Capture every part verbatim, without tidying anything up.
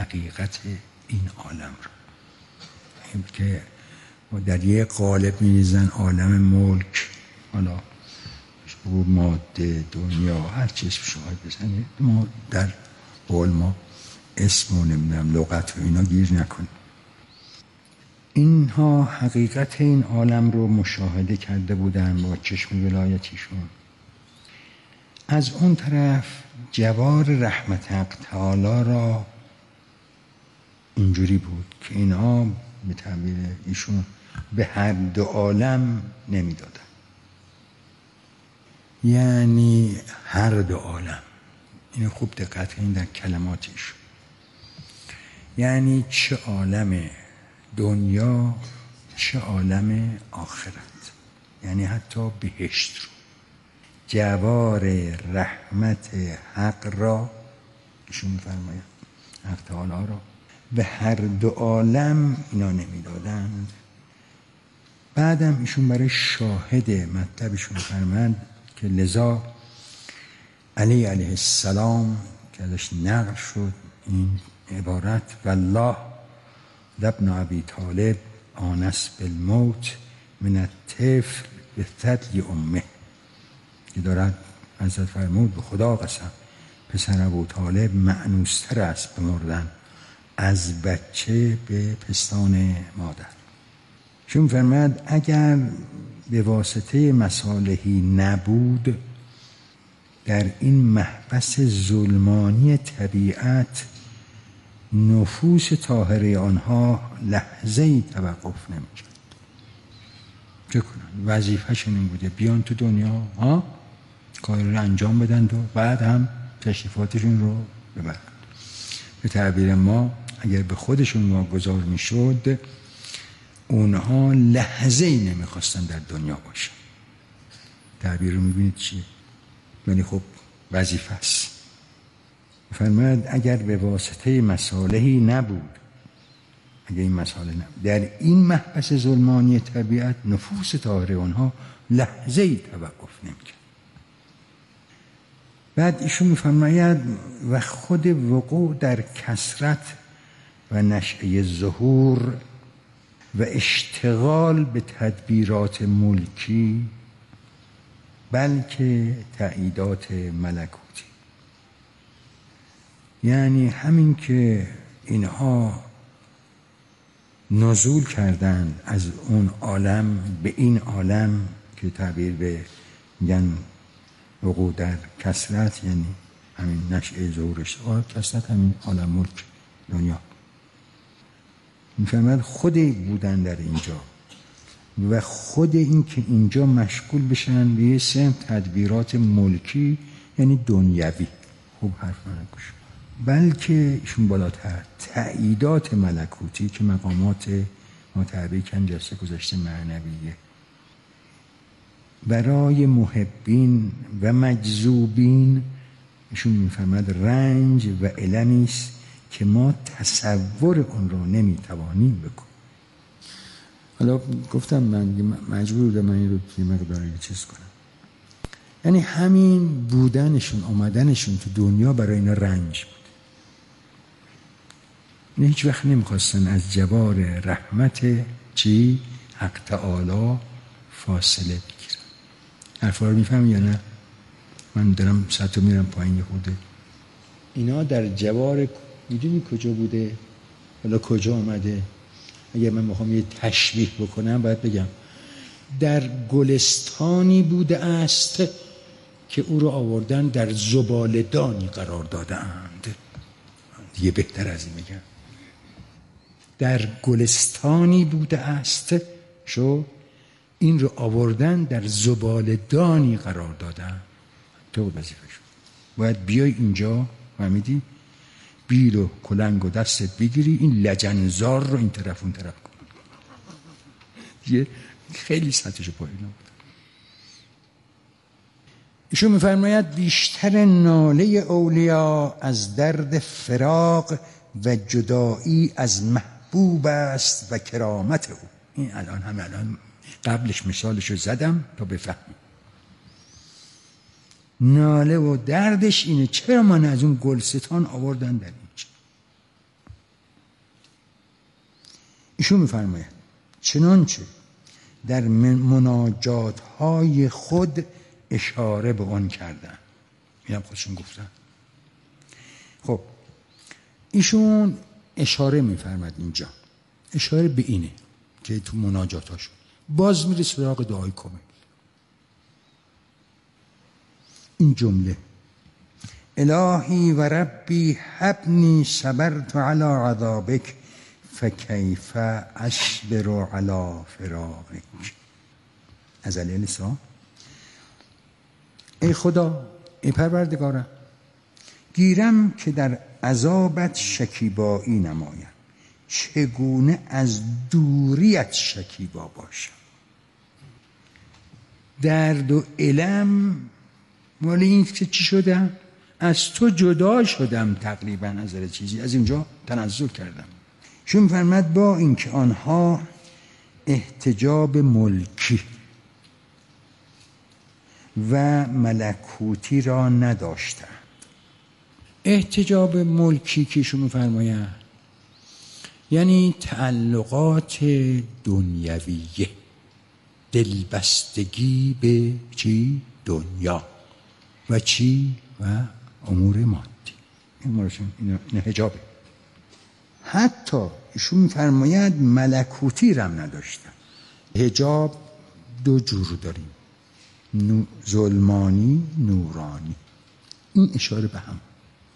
حقیقت این عالم رو، این که در یه قالب می‌ریزن عالم ملک، حالا ماده، دنیا، هر چی اسمش رو بزنید، ما در قول ما اسم و نمیدونم لغت و اینا گیر نکنیم. اینها حقیقت این عالم رو مشاهده کرده بودن با چشم ولایتیشون. از اون طرف جوار رحمت حق تعالی را اینجوری بود که اینها به تعبیر ایشون به هر دو عالم نمیدادن، یعنی هر دو عالم. اینو خوب دقت کنید در کلماتش، یعنی چه عالم دنیا چه عالم آخرت، یعنی حتی بهشت رو. جوار رحمت حق را ایشون می‌فرماید، حق تعالی را به هر دو عالم اینا نمیدادند. بعدم ایشون برای شاهد مطلبشون فرمند که لذا علی علیه السلام که ازش نقل شد این عبارت والله ابن ابی طالب آنس بالموت من الطفل به ثدی امه، که دارد حضرت فرمود به خدا قسم پسر ابو طالب مأنوستر است به مردن از بچه به پستان مادر. چون فرمود اگر به واسطه مصالحی نبود در این محبس ظلمانی طبیعت نفوس طاهره آنها لحظه‌ای توقف نمی‌کرد. چه کنن؟ وظیفه‌شون این بوده بیان تو دنیا ها کار رو انجام بدن و بعد هم تشریفاتشون رو ببرن. به تعبیر ما اگر به خودشون واگذار میشد اونها لحظه‌ای نمیخواستن در دنیا باشن. تعبیر رو میبینید چیه؟ یعنی خب وظیفه است. فرمود اگر به واسطه مصالحی نبود، اگر این مصالح نبود در این محبس ظلمانی طبیعت نفوس طاهره آنها لحظه‌ای توقف نمی‌کرد. بعد ایشون می‌فرماید و خود وقوع در کثرت و نشأه ظهور و اشتغال به تدبیرات ملکی بلکه تأییدات ملکوتی، یعنی همین که اینها نزول کردند از اون عالم به این عالم که تعبیر به میگن وقوع در کثرت، یعنی همین نشأه ظهورش کثرت همین عالم ملک دنیا، میفهمد خود بودن در اینجا و خود این که اینجا مشغول بشن به یه سم تدبیرات ملکی یعنی دنیوی. خوب حرف من گوش، بلکه ایشون بالاتر تأییدات ملکوتی که مقامات متعبی کن جلسه گذشته معنویه برای محبین و مجذوبین. ایشون میفهمد رنج و المی است که ما تصور اون رو نمیتوانیم بکنیم. حالا گفتم من مجبور بودم من این رو یه مقدار یه چیز کنم، یعنی همین بودنشون آمدنشون تو دنیا برای اینا رنج بود. این هیچ وقت نمیخواستن از جوار رحمت چی؟ حق تعالی فاصله بگیرن. حرفا رو میفهم یا نه؟ من دارم سطح میرم پایین خوده. اینا در جوار میدونی کجا بوده؟ حالا کجا آمده؟ اگر من میخوام یه تشبیه بکنم باید بگم در گلستانی بوده است که او رو آوردن در زباله‌دانی قرار دادند. دیگه بهتر از این میگم در گلستانی بوده است شو این رو آوردن در زباله‌دانی قرار دادن. تو وظیفه شد باید بیای اینجا فهمیدی بیل و کلنگ و دستت بگیری این لجنزار رو این طرف اون طرف کن. یه خیلی سطحشو پایین بود. ایشون میفرماید بیشتر ناله اولیاء از درد فراق و جدایی از محبوب است و کرامت او. این الان هم الان قبلش مثالشو زدم تا بفهمیم. ناله و دردش اینه چرا من از اون گلستان آوردن در اینجا. ایشون میفرماید چنانچه در مناجات های خود اشاره به اون کردن. اینم خودشون گفتن. خب ایشون اشاره میفرماد اینجا، اشاره به اینه که تو مناجاتاشون باز میره سراغ دعای کامل. این جمله الهی و ربی حبنی صبرت علی عذابک فکیف اصبر علی فراقک. از علی السلام، ای خدا، ای پروردگارم، گیرم که در عذابت شکیبایی نمایم، چگونه از دوریت شکیبا باشم. درد و الم مال این که چی شدم؟ از تو جدا شدم تقریبا، از هر چیزی از اینجا تنزل کردم. چون فرمد با اینکه آنها احتجاب ملکی و ملکوتی را نداشتند. احتجاب ملکی که شما فرمایند یعنی تعلقات دنیویه، دلبستگی به چی؟ دنیا و چی؟ و امور مادی. این مورشون این حجابه. حتی ایشون میفرماید ملکوتی رم نداشتن. حجاب دو جور داریم، نو ظلمانی، نورانی. این اشاره به هم.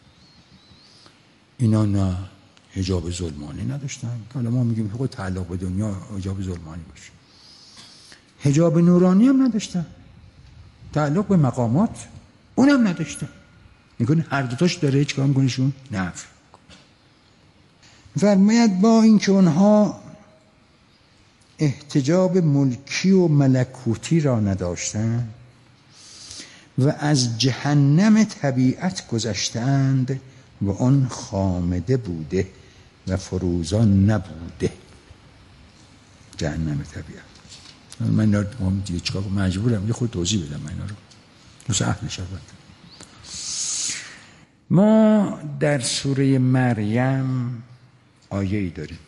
اینا نه حجاب ظلمانی نداشتن که حالا ما میگیم خود تعلق به دنیا حجاب ظلمانی باشه. حجاب نورانی هم نداشتن، تعلق به مقامات اونم نداشتن. میگن هر دوتاش داره، چیکار میکنشون؟ نفی. فرماید با اینکه اونها احتجاب ملکی و ملکوتی را نداشتند و از جهنم طبیعت گذشتند و آن خامده بوده و فروزان نبوده. جهنم طبیعت. من اینا رو دیگه چیکار کنم؟ مجبورم یه خود توضیح بدم من اینا رو. مثل اهل شبت. ما در سوره مریم آیه‌ای داریم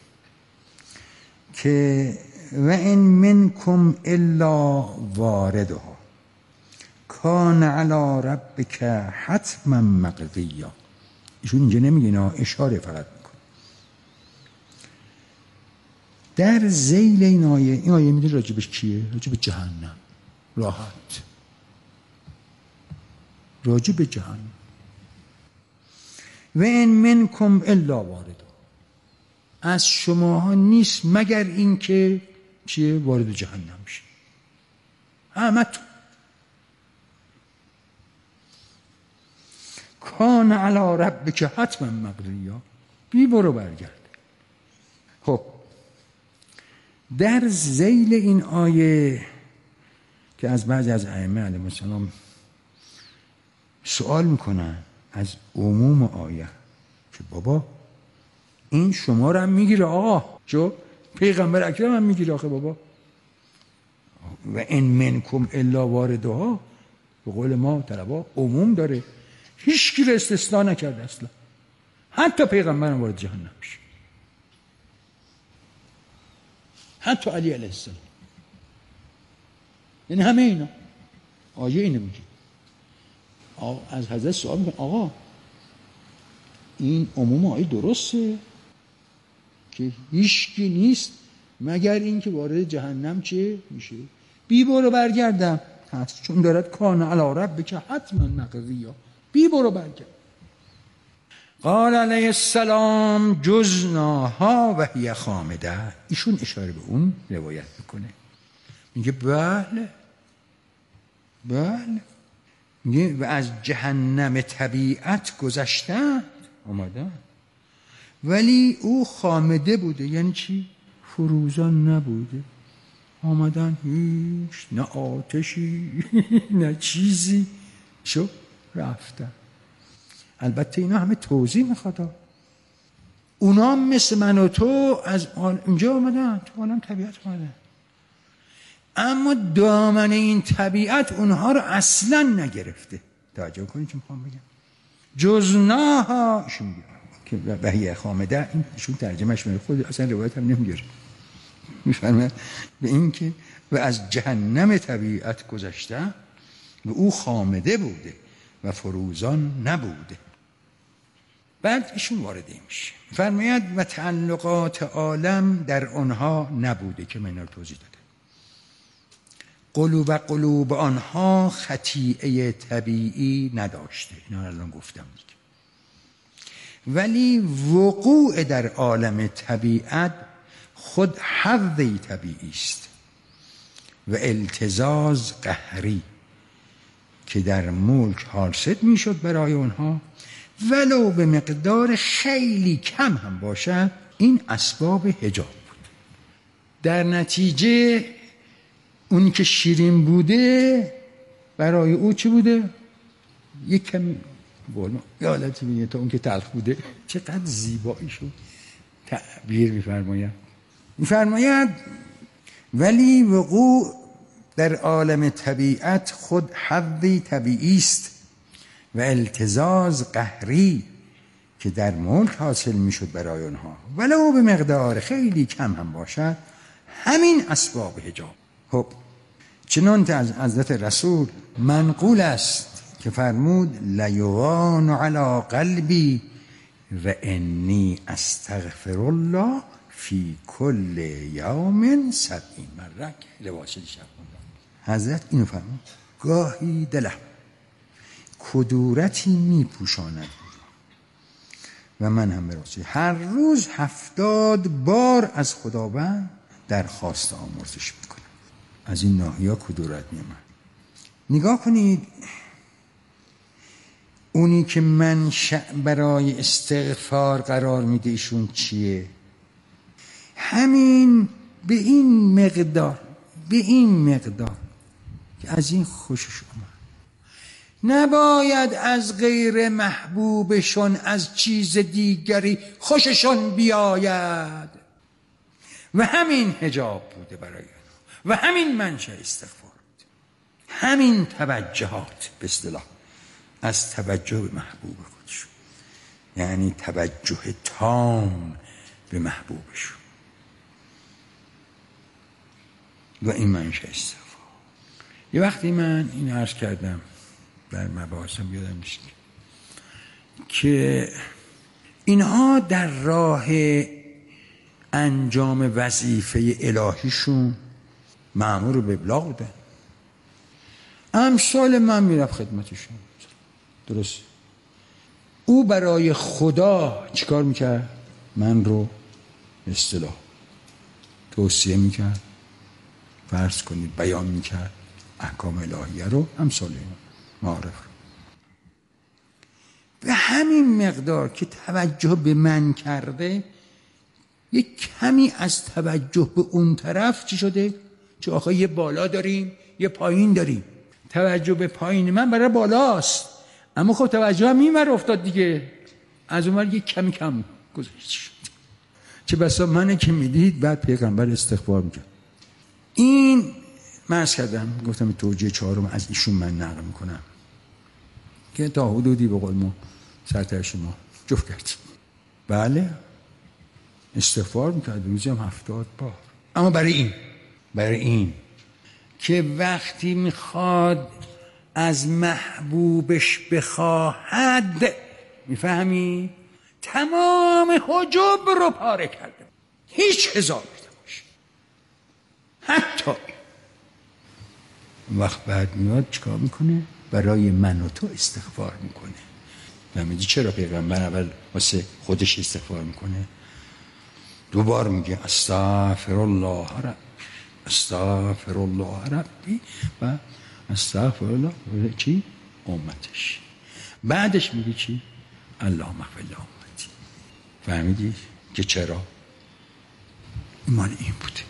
که و ان منکم الا واردها کان علی ربک حتما مقضیا. ایشون اینجا نمیگه، اینا اشاره فقط میکنه. در ذیل این آیه، این آیه میدونی راجبش کیه؟ راجب جهنم. راحت راجب جهنم. و ان منکم الا واردها، از شماها نیست مگر این که چیه؟ وارد جهنم میشه. همتون. کان علی ربک حتما مقضیا، بی برو برگرد. خب در ذیل این آیه که از بعضی از ائمه علیهم السلام سوال میکنن از عموم آیه که بابا این شما رو هم میگیره آقا، چو پیغمبر اکرم هم میگیره آخه بابا. و ان منکم الا واردها به قول ما طلبا عموم داره، هیچ کی رو استثناء نکرده اصلا، حتی پیغمبر هم وارد جهنم میشه، حتی علی علیه السلام. یعنی همه اینا آیه اینو میگه. از حضرت سوال میکنه آقا این عموم آیه درسته که هیچکی نیست مگر این که وارد جهنم چه میشه؟ بی برو برگردم هست، چون دارد کان علی ربک حتما مقضیا، بی برو برگرد. قال علیه السلام جزناها و هی خامده. ایشون اشاره به اون روایت میکنه، میگه بله بله، میگه و از جهنم طبیعت گذشتند آمدن ولی او خامده بوده. یعنی چی؟ فروزان نبوده، آمدن هیچ، نه آتشی نه چیزی، شو رفتن. البته اینا همه توضیح میخواد. اونا مثل من و تو از اینجا آمدن، تو عالم طبیعت آمدن، اما دامن این طبیعت اونها رو اصلا نگرفته. توجه کنید چه میخوام بگم. جزناها شون میگه که وحی خامده، این ایشون ترجمهش میکنه، خود اصلا روایت هم نمیگیره، میفرمه به این که و از جهنم طبیعت گذشته و او خامده بوده و فروزان نبوده. بعد ایشون وارد میشه، فرماید و تعلقات عالم در آنها نبوده که من رو توضیح داده. قلوب قلوب آنها خطیئه طبیعی نداشته، اینا الان گفتم دیگه. ولی وقوع در عالم طبیعت خود حظی طبیعی است و التزاز قهری که در ملک حاصل میشد برای اونها، ولو به مقدار خیلی کم هم باشد. این اسباب حجاب بود. در نتیجه اونی که شیرین بوده برای او چی بوده؟ یک کمی بولما یه حالتی میگه تا اون که تلخ بوده. چقدر زیباییشو تعبیر میفرماید. میفرماید ولی وقوع در عالم طبیعت خود حظی طبیعی است و التزاز قهری که در ملک حاصل میشد برای آنها، ولو به مقدار خیلی کم هم باشد. همین اسباب حجاب. خب چنانکه از حضرت رسول منقول است که فرمود لیغان علی قلبی و انی استغفر الله فی کل یوم سبعین مره. لباس شب حضرت اینو فرمود، گاهی دلم کدورتی می پوشاند و من هم براستی هر روز هفتاد بار از خداوند درخواست آمرزش میکنم. از این ناحیه کدورت میامد. نگاه کنید، اونی که منشأ برای استغفار قرار میده ایشون چیه؟ همین به این مقدار، به این مقدار که از این خوشش اومد. نباید از غیر محبوبشون، از چیز دیگری خوششون بیاید. و همین حجاب بوده برای اونها و همین منشأ استغفار بود. همین توجهات به اصطلاح از توجه به محبوب خودشون، یعنی توجه تام به محبوبشون و این منشأ استغفار. یه وقتی من این عرض کردم در مباحثم، یادم نیست که اینها در راه انجام وظیفه الهیشون مأمور به ابلاغ بودن. امثال من میرفت خدمتشون، درست. او برای خدا چیکار میکرد؟ من رو اصطلاح توصیه میکرد، فرض کنید بیان میکرد احکام الهیه رو، امثال معارف رو. به همین مقدار که توجه به من کرده، یک کمی از توجه به اون طرف چی شده؟ چه آخه یه بالا داریم یه پایین داریم. توجه به پایین من برای بالاست، اما خب توجه هم این ور افتاد دیگه، از اون ور یک کمی کم گذاشت شد. چه بسا منه که میدید بعد پیغمبر استغفار میکرد. این مرز کردم، گفتم توجیه چهارم از ایشون من نقل میکنم که تا حدودی به قول ما سرتر شما جفت کرد. بله استغفار میکرد روزی هم هفتاد بار. اما برای این برای این که وقتی میخواد از محبوبش بخواهد، میفهمی؟ تمام حجاب رو پاره کرده، هیچ هزار باشه. حتی وقت بعد میاد چیکار میکنه؟ برای من و تو استغفار میکنه. نمیدی چرا پیغمبر اول واسه خودش استغفار میکنه؟ دوبار میگه استغفر الله رب، استغفر الله ربی و استغفر الله چی؟ امتش. بعدش میگه چی؟ اللهم اغفر لامتی. فهمیدی که چرا؟ ایمان این بوده.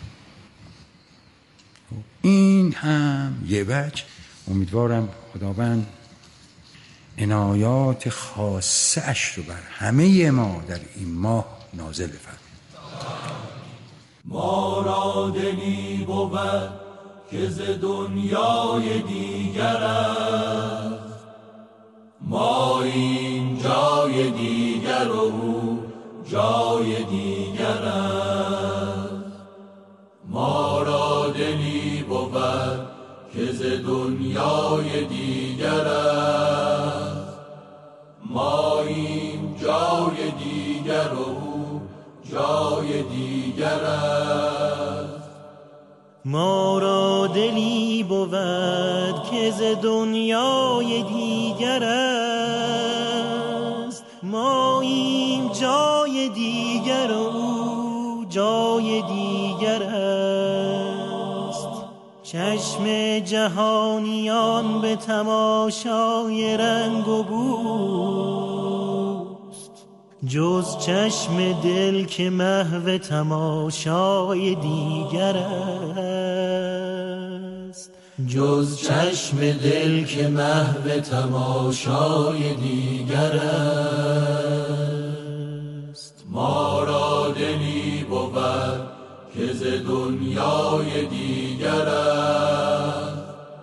این هم یه وجه. امیدوارم خداوند عنایات خاصه اش رو بر همه ما در این ماه نازل فرماید. ما را دلی بود که ز دنیای دیگر است، ماییم جای دیگر و او جای دیگر است. ما را دلی بود که ز دنیای دیگر است. ماییم جای دیگر و او جای دیگر است. ما را دلی بود که ز دنیای دیگر است. ماییم جای دیگر و او جای دیگر است. چشم جهانیان به تماشای رنگ و بوست، جز چشم دل که محو تماشای دیگر است. جز چشم دل که محو تماشای دیگر است. ما را دلی بود که ز دنیای دیگر است.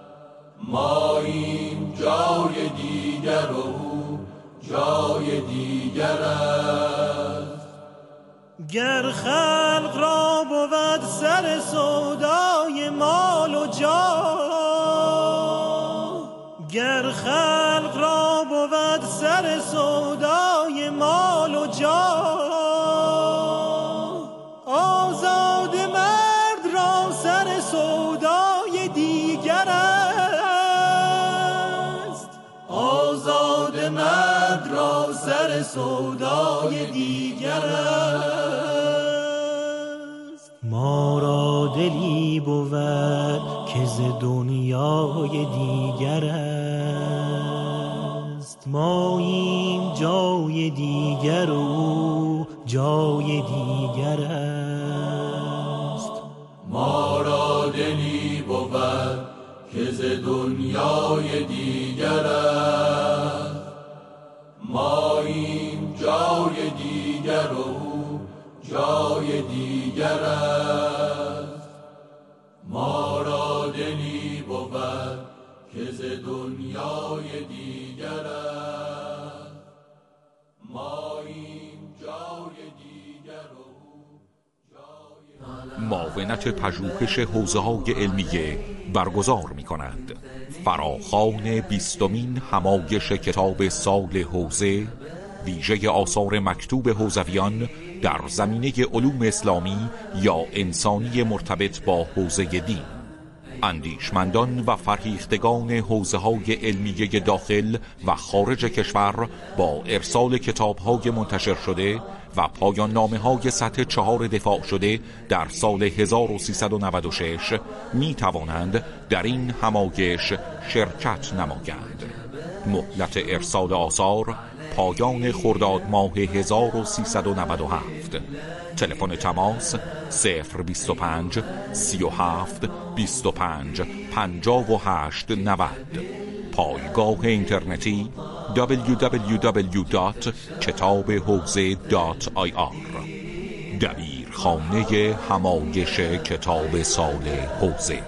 ماییم جای دیگر و او جای دیگر است. گر خلق را بود سر سودای مال و جاه، گر خلق را بود سر سودای مال و جاه، آزاد مرد را سر سودای دیگر است. آزاد مرد را سر سودای دیگر است. ما را دلی بود که ز دنیای دیگر است. ماییم جای دیگر و جای دیگر است. ما را دلی بود که ز دنیای دیگر است. ماییم جای دیگر و او جای دیگر است. ما را دلی بود که ز دنیای دیگر است. ماییم جای دیگر و او جای. معاونت پژوهش حوزه‌های علمیه برگزار می‌کنند. فراخوان بیستمین همایش کتاب سال حوزه، ویژه آثار مکتوب حوزویان در زمینه علوم اسلامی یا انسانی مرتبط با حوزه دین. اندیشمندان و فرهیختگان حوزه‌های علمیه داخل و خارج کشور با ارسال کتاب‌های منتشر شده و پایان نامه‌های سطح چهار دفاع شده در سال هزار و سیصد و نود و شش می توانند در این همایش شرکت نمایند. مهلت ارسال آثار پایان خرداد ماه هزار و سیصد و نود و هفت. تلفن تماس صفر بیست و پنج سی و هفت بیست و پنج پنجاه و هشت نود. پایگاه اینترنتی دبلیو دبلیو دبلیو دات کتاب حوزه دات آی آر. دبیرخانه همایش کتاب سال حوزه.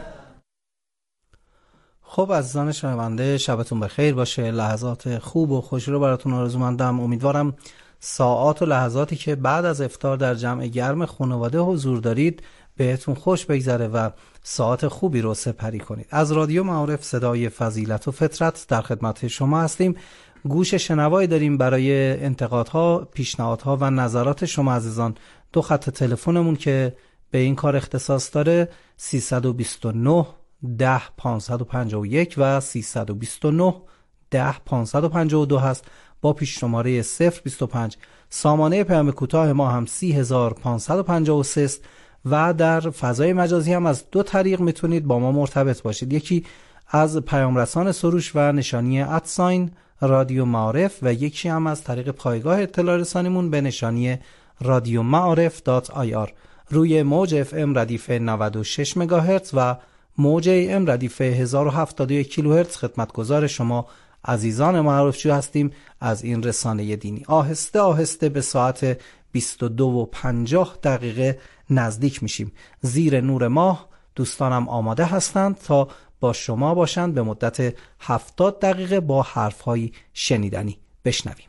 خب عزیزان شنونده، شبتون بخیر باشه. لحظات خوب و خوشی رو براتون آرزومندم. امیدوارم ساعات و لحظاتی که بعد از افطار در جمع گرم خانواده حضور دارید بهتون خوش بگذره و ساعت خوبی رو سپری کنید. از رادیو معارف صدای فضیلت و فطرت در خدمت شما هستیم. گوش شنوایی داریم برای انتقادها، پیشنهادها و نظرات شما عزیزان. دو خط تلفنمون که به این کار اختصاص داره سیصد و بیست و نه ده پانصد و پنجاه و یک و سیصد و بیست و نه ده پانصد و پنجاه و دو هست با پیش شماره صفر بیست و پنج. سامانه پیام کوتاه ما هم سی هزار پانصد و پنجاه و سه است و در فضای مجازی هم از دو طریق میتونید با ما مرتبط باشید. یکی از پیام رسان سروش و نشانی ادساین رادیو معارف و یکی هم از طریق پایگاه اطلاع رسانیمون به نشانی رادیو معارف دات آی آر. روی موج اف ام ردیف نود و شش مگاهرتز و موج ای ام ردیف هزار و هفتاد و یک کیلوهرتز خدمتگزار شما عزیزان معارفجو هستیم از این رسانه دینی. آهسته آهسته به ساعت بیست و دو و پنجاه دقیقه نزدیک میشیم. زیر نور ماه دوستانم آماده هستند تا با شما باشند به مدت هفتاد دقیقه با حرف‌های شنیدنی. بشنویم.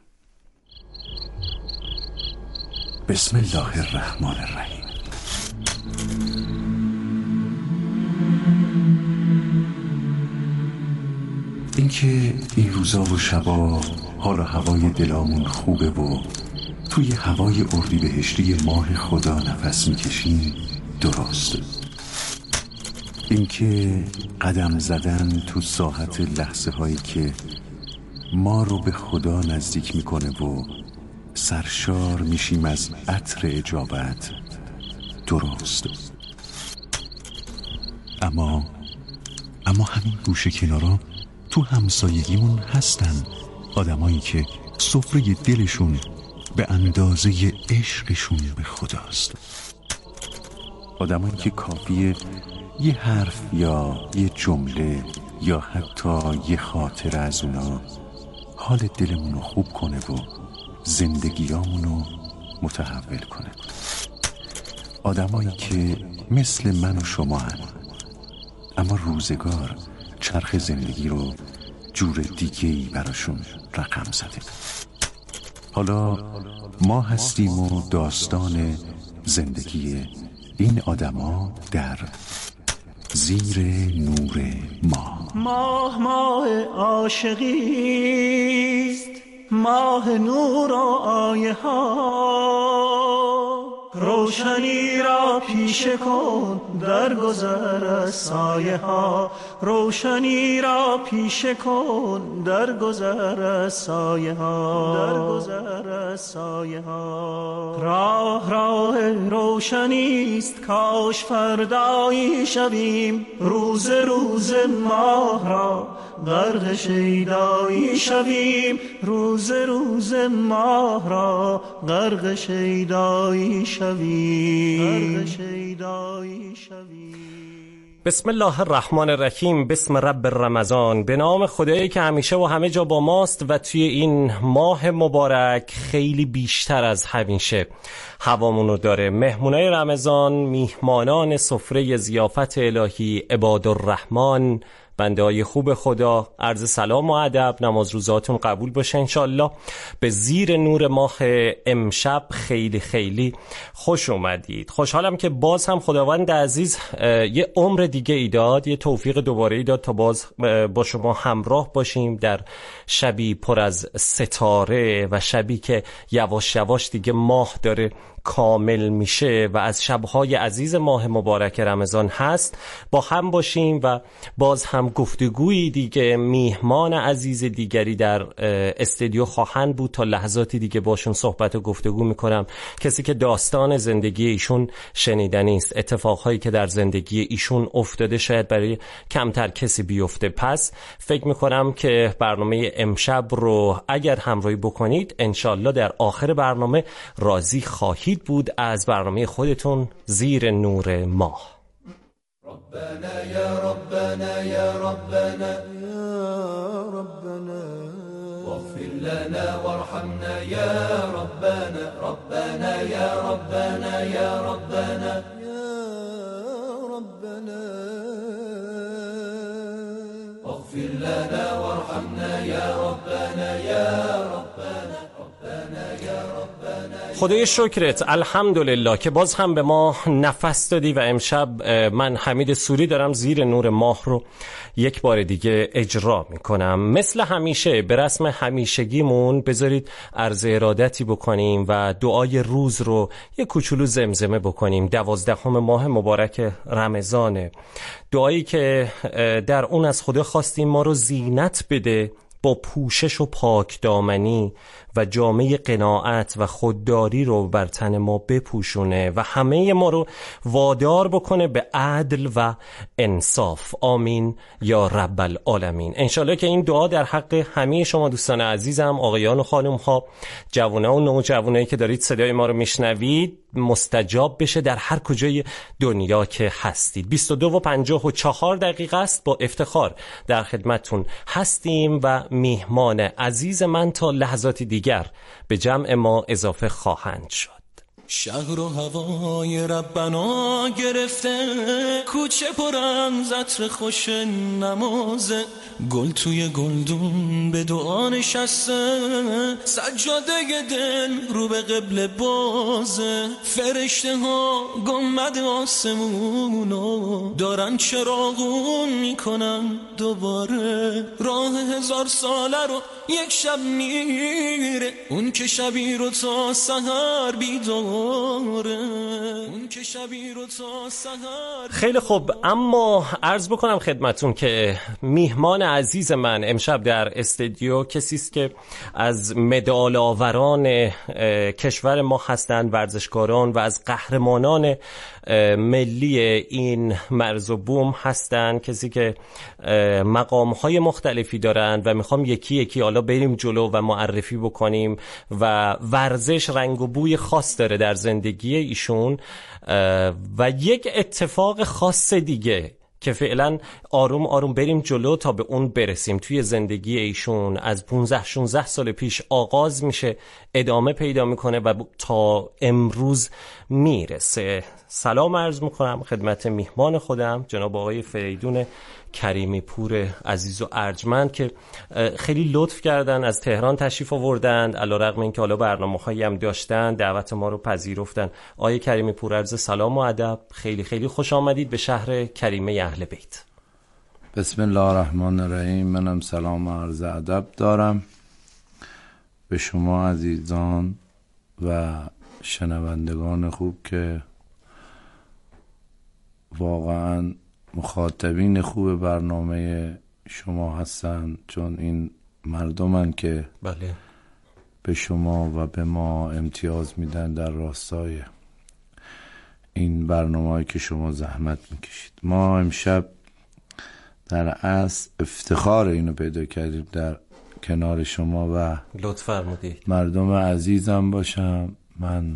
بسم الله الرحمن الرحیم. اینکه این روزا و شبا حال و هوای دلامون خوبه و توی هوای اردیبهشتی ماه خدا نفس میکشیم درست. اینکه قدم زدن تو ساحت لحظه هایی که ما رو به خدا نزدیک میکنه و سرشار میشیم از عطر اجابت درست. اما اما همین گوشه کنارا تو همسایگیمون هستن آدمایی که سفره دلشون به اندازه عشقشون به خداست. آدمایی که کافیه یه حرف یا یه جمله یا حتی یه خاطره از اونا حال دلمونو خوب کنه و زندگیامونو متحول کنه. آدمایی که مثل من و شما هن، اما روزگار چرخ زندگی رو جور دیگه‌ای براشون رقم زده. حالا ما هستیم و داستان زندگی این آدما در زیر نور ماه. ماه ماه عاشقیست، ماه نور و آیه ها، روشنی را پیشه کن در گذر از سایه ها، روشنی را پیشه کن در گذر از سایه ها، در گذر از سایه ها. راه راه روشنی است، کاش فردایی شویم، روز روز ماه را غرق شیدایی شویم، روز روز ماه را غرق شیدایی شویم، غرق شیدایی شویم. بسم الله الرحمن الرحیم. بسم رب رمضان. به نام خدایی که همیشه و همه جا با ماست و توی این ماه مبارک خیلی بیشتر از همیشه هوامونو داره. مهمونای رمضان، میهمانان سفره ضیافت الهی، عبادالرحمن، بنده های خوب خدا، عرض سلام و ادب. نماز روزاتون قبول باشه انشالله. به زیر نور ماه امشب خیلی خیلی خوش اومدید. خوشحالم که باز هم خداوند عزیز یه عمر دیگه ای داد، یه توفیق دوباره ای داد تا باز با شما همراه باشیم در شبی پر از ستاره و شبی که یواش یواش دیگه ماه داره کامل میشه و از شبهای عزیز ماه مبارک رمضان هست. با هم باشیم و باز هم گفتگویی دیگه، میهمان عزیز دیگری در استودیو خواهند بود. تا لحظاتی دیگه باشون صحبت و گفتگو میکنم. کسی که داستان زندگی ایشون شنیدنی است، اتفاقهایی که در زندگی ایشون افتاده شاید برای کمتر کسی بیفته. پس فکر میکنم که برنامه امشب رو اگر همراهی بکنید انشالله در آخر برنامه راضی خواهید بود از برنامه خودتون زیر نور ماه. ربنا یا ربنا یا ربنا یا ربنا واغفر لنا وارحمنا یا ربنا ربنا یا ربنا یا ربنا یا ربنا واغفر لنا وارحمنا یا ربنا یا ربنا ربنا یا ربنا. خدای شکرت، الحمدلله که باز هم به ما نفس دادی و امشب من حمید سوری دارم زیر نور ماه رو یک بار دیگه اجرا میکنم. مثل همیشه به رسم همیشگیمون بذارید عرض ارادتی بکنیم و دعای روز رو یک کوچولو زمزمه بکنیم. دوازدهم ماه مبارک رمضانه، دعایی که در اون از خدا خواستیم ما رو زینت بده با پوشش و پاک دامنی و جامعه قناعت و خودداری رو بر تن ما بپوشونه و همه ما رو وادار بکنه به عدل و انصاف. آمین یا رب العالمین. انشالله که این دعا در حق همه شما دوستان عزیزم، آقایان و خانم ها، جوانان و نوجوانایی که دارید صدای ما رو میشنوید مستجاب بشه در هر کجای دنیا که هستید. بیست و دو و پنجاه و چهار دقیقه است. با افتخار در خدمتون هستیم و میهمان عزیز من تا لحظاتی دیگر به جمع ما اضافه خواهند شد. شهر و هوای ربنا گرفته، کوچه پرن زطر خوش نمازه، گل توی گلدون به دعا نشسته، سجاده دل رو به قبله بازه، فرشته ها گنبد آسمونو دارن چراغون میکنن دوباره، راه هزار ساله رو یک شب میره، اون که شبی رو تا سحر بیداره، اون که شبی رو تا سحر. خیلی خوب، اما عرض بکنم خدمتون که میهمان عزیز من امشب در استودیو کسی است که از مدال آوران کشور ما هستند، ورزشکاران و از قهرمانان ملی این مرز و بوم هستند، کسی که مقام‌های مختلفی دارند و میخوام یکی یکی حالا بریم جلو و معرفی بکنیم و ورزش رنگ و بوی خاص داره در زندگی ایشون و یک اتفاق خاص دیگه که فعلا آروم آروم بریم جلو تا به اون برسیم. توی زندگی ایشون از پانزده شانزده سال پیش آغاز میشه، ادامه پیدا میکنه و تا امروز میرسه. سلام عرض میکنم خدمت میهمان خودم جناب آقای فریدون کریمی پور عزیز و ارجمند که خیلی لطف کردن، از تهران تشریف آوردند، علیرغم اینکه حالا برنامه‌هایی هم داشتن دعوت ما رو پذیرفتن. آقای کریمی پور عرض سلام و ادب، خیلی خیلی خوش آمدید به شهر کریمه اهل بیت. بسم الله الرحمن الرحیم. منم سلام و عرض ادب دارم به شما عزیزان و شنوندگان خوب که واقعا مخاطبین خوب برنامه شما هستن، چون این مردمن که بله به شما و به ما امتیاز میدن در راستای این برنامه‌ای که شما زحمت میکشید. ما امشب در اصل افتخار اینو پیدا کردیم در کنار شما و لطف فرمودید مردم عزیزم باشم. من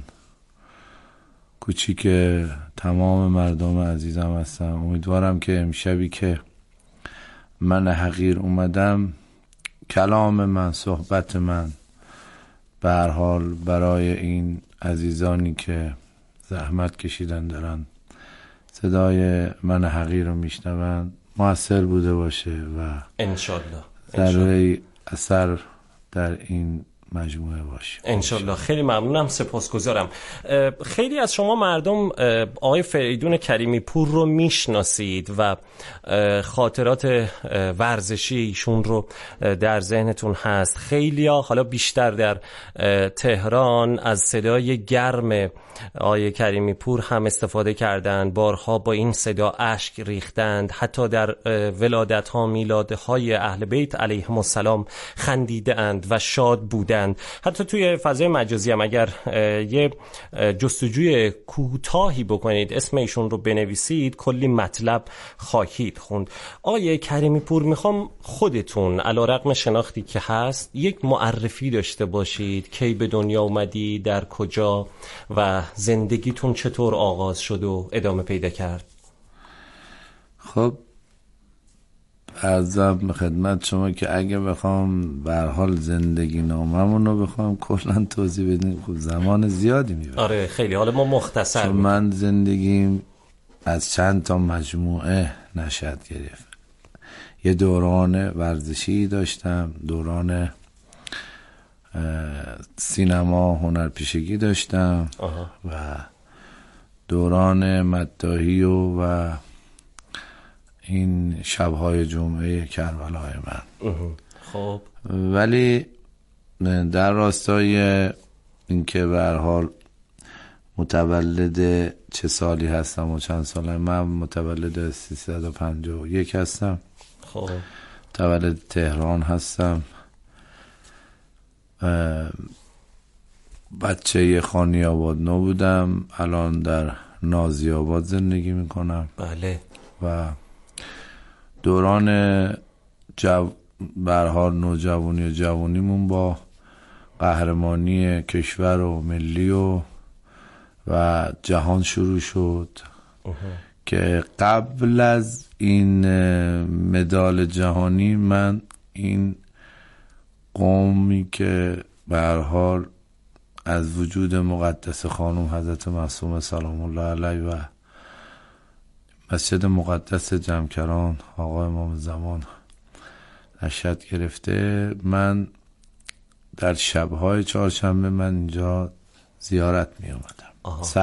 کوچیک تمام مردم عزیزم هستم. امیدوارم که امشبی که من حقیر اومدم کلام من، صحبت من به هر حال برای این عزیزانی که زحمت کشیدن دارن صدای من حقیر رو میشنون مؤثر بوده باشه و انشالله ذره اثر در این مجموعه باشه انشالله. خیلی ممنونم، سپاسگزارم. خیلی از شما مردم آقای فریدون کریمی پور رو میشناسید و خاطرات ورزشی ایشون رو در ذهنتون هست. خیلی ها حالا بیشتر در تهران از صدای گرم آقای کریمی پور هم استفاده کردند، بارها با این صدا اشک ریختند، حتی در ولادت ها میلاد های اهل بیت علیهم السلام خندیده اند و شاد بودند. حتی توی فضای مجازی هم اگر یه جستجوی کوتاهی بکنید، اسم ایشون رو بنویسید، کلی مطلب خواهید خوند. آقای کریمی پور، میخوام خودتون علیرغم شناختی که هست یک معرفی داشته باشید. کی به دنیا اومدی، در کجا و زندگیتون چطور آغاز شد و ادامه پیدا کرد؟ خب عرضم خدمت شما که اگه بخوام به هر حال زندگی ناممون رو بخوام کلا توضیح بدیم خب زمان زیادی میبره. آره خیلی، حالا ما مختصر چون من زندگیم از چند تا مجموعه نشأت گرفت. یه دوران ورزشی داشتم، دوران سینما هنرپیشگی داشتم آها. و دوران مداحی و, و این شبهای جمعه کربلای من. خب ولی در راستای اینکه به هر حال متولد چه سالی هستم و چند سالم، من متولد سیصد و پنجاه و یک هستم. خب متولد تهران هستم. بچه خانی آباد نو بودم، الان در نازی آباد زندگی میکنم. بله. و دوران جو برحال نوجوانی و جوانیمون با قهرمانی کشور و ملی و و جهان شروع شد که قبل از این مدال جهانی من این قومی که به هر حال از وجود مقدس خانم حضرت معصومه سلام الله علیه و مسجد مقدس جمکران آقا امام زمان نشأت گرفته. من در شبهای چهارشنبه من اینجا زیارت می اومدم.